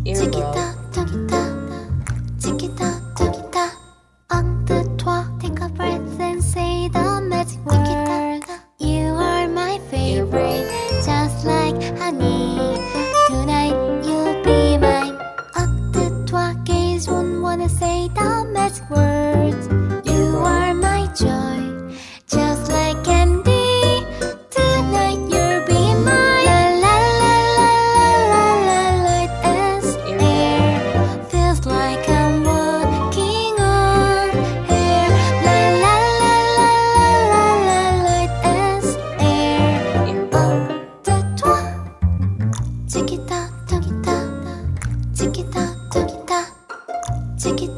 Chiquita, chiquita, chiquita, chiquita. On the toit, take a breath and say the magic word. You are my favorite, just like honey. Tonight you'll be mine. On the toit, gaze won't wanna say the magic words. You are my joy, just like candy. Tonight you'll be mine. La la la la la la, light as air. Feels like I'm walking on air. La la la la la la la, light as air. On the toit. Chiquita, chiquita, chiquita, chiquita, chiquita.